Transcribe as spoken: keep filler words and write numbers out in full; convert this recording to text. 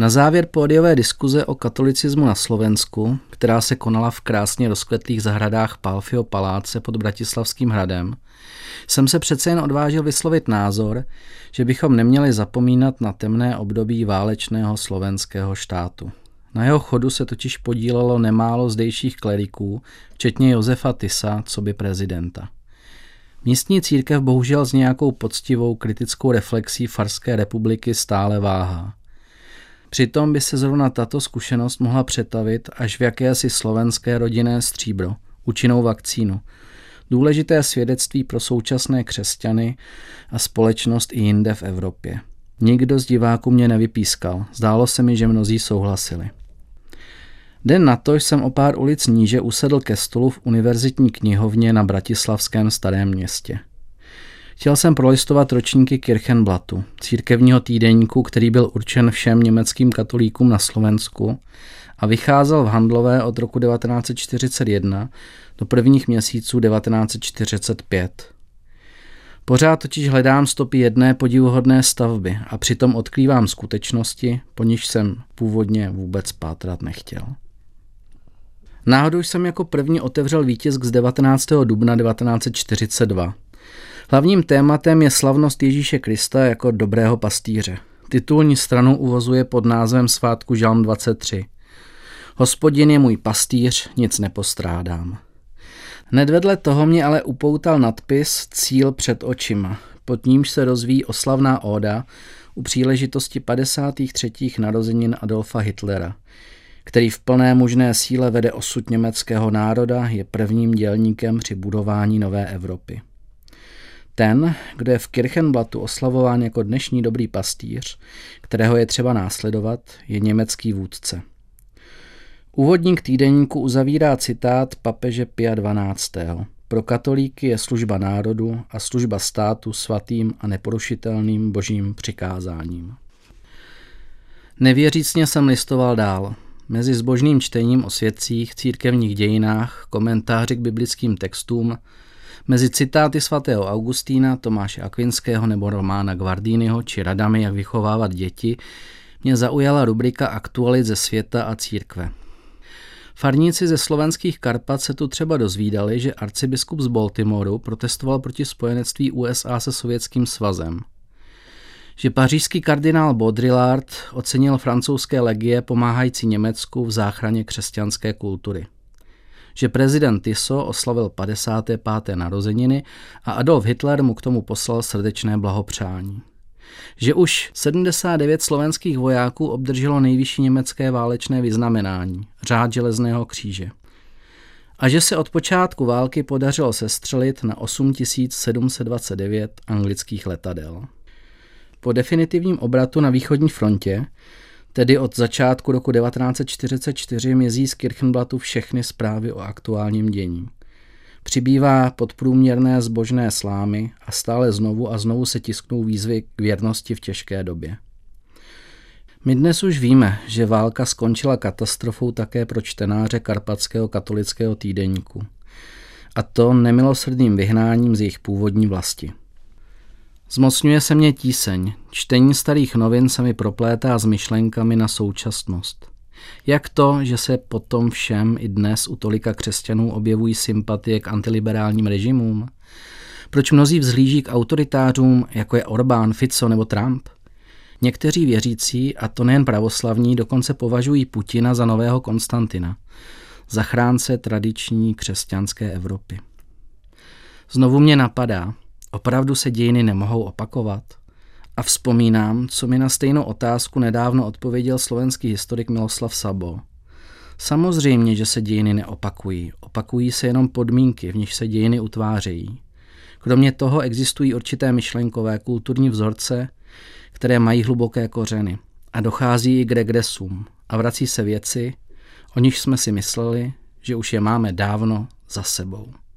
Na závěr pódiové diskuze o katolicismu na Slovensku, která se konala v krásně rozkvetlých zahradách Pálffyho paláce pod Bratislavským hradem, jsem se přece jen odvážil vyslovit názor, že bychom neměli zapomínat na temné období válečného slovenského štátu. Na jeho chodu se totiž podílelo nemálo zdejších kleriků, včetně Josefa Tissa, coby prezidenta. Místní církev bohužel s nějakou poctivou kritickou reflexí Farské republiky stále váhá. Přitom by se zrovna tato zkušenost mohla přetavit až v jakési slovenské rodinné stříbro, účinnou vakcínu, důležité svědectví pro současné křesťany a společnost i jinde v Evropě. Nikdo z diváků mě nevypískal, zdálo se mi, že mnozí souhlasili. Den na to jsem o pár ulic níže usedl ke stolu v univerzitní knihovně na bratislavském Starém Městě. Chtěl jsem prolistovat ročníky Kirchenblattu, církevního týdeníku, který byl určen všem německým katolíkům na Slovensku a vycházel v Handlové od roku devatenáct set čtyřicet jedna do prvních měsíců devatenáct set čtyřicet pět. Pořád totiž hledám stopy jedné podivuhodné stavby a přitom odkrývám skutečnosti, po níž jsem původně vůbec pátrat nechtěl. Náhodou jsem jako první otevřel výtisk z devatenáctého dubna devatenáct set čtyřicet dva. Hlavním tématem je slavnost Ježíše Krista jako dobrého pastýře. Titulní stranu uvozuje pod názvem svátku Žalm dvacet tři. Hospodin je můj pastýř, nic nepostrádám. Hned vedle toho mě ale upoutal nadpis Cíl před očima, pod nímž se rozvíjí oslavná óda u příležitosti padesátých třetích narozenin Adolfa Hitlera, který v plné mužné síle vede osud německého národa, je prvním dělníkem při budování nové Evropy. Ten, kdo je v Kirchenblattu oslavován jako dnešní dobrý pastýř, kterého je třeba následovat, je německý vůdce. Úvodník týdeníku uzavírá citát papeže Pia dvanáctého. Pro katolíky je služba národu a služba státu svatým a neporušitelným božím přikázáním. Nevěřícně jsem listoval dál. Mezi zbožným čtením o svědcích, církevních dějinách, komentáři k biblickým textům, mezi citáty svatého Augustína, Tomáše Akvinského nebo Romána Guardiniho či radami, jak vychovávat děti, mě zaujala rubrika Aktualit ze světa a církve. Farníci ze slovenských Karpat se tu třeba dozvídali, že arcibiskup z Baltimoru protestoval proti spojenectví U S A se Sovětským svazem. Že pařížský kardinál Baudrillard ocenil francouzské legie pomáhající Německu v záchraně křesťanské kultury. Že prezident Tiso oslavil padesáté páté narozeniny a Adolf Hitler mu k tomu poslal srdečné blahopřání. Že už sedmdesát devět slovenských vojáků obdrželo nejvyšší německé válečné vyznamenání, řád železného kříže. A že se od počátku války podařilo sestřelit na osm tisíc sedm set dvacet devět anglických letadel. Po definitivním obratu na východní frontě, tedy od začátku roku devatenáct set čtyřicet čtyři, mizí z Kirchenblattu všechny zprávy o aktuálním dění. Přibývá podprůměrné zbožné slámy a stále znovu a znovu se tisknou výzvy k věrnosti v těžké době. My dnes už víme, že válka skončila katastrofou také pro čtenáře karpatského katolického týdeníku. A to nemilosrdným vyhnáním z jejich původní vlasti. Zmocňuje se mě tíseň. Čtení starých novin se mi proplétá s myšlenkami na současnost. Jak to, že se potom všem i dnes u tolika křesťanů objevují sympatie k antiliberálním režimům? Proč mnozí vzhlíží k autoritářům, jako je Orbán, Fico nebo Trump? Někteří věřící, a to nejen pravoslavní, dokonce považují Putina za nového Konstantina, zachránce tradiční křesťanské Evropy. Znovu mě napadá, opravdu se dějiny nemohou opakovat? A vzpomínám, co mi na stejnou otázku nedávno odpověděl slovenský historik Miloslav Sabo. Samozřejmě, že se dějiny neopakují. Opakují se jenom podmínky, v nich se dějiny utvářejí. Kromě toho existují určité myšlenkové kulturní vzorce, které mají hluboké kořeny. A dochází i k regresům. A vrací se věci, o nich jsme si mysleli, že už je máme dávno za sebou.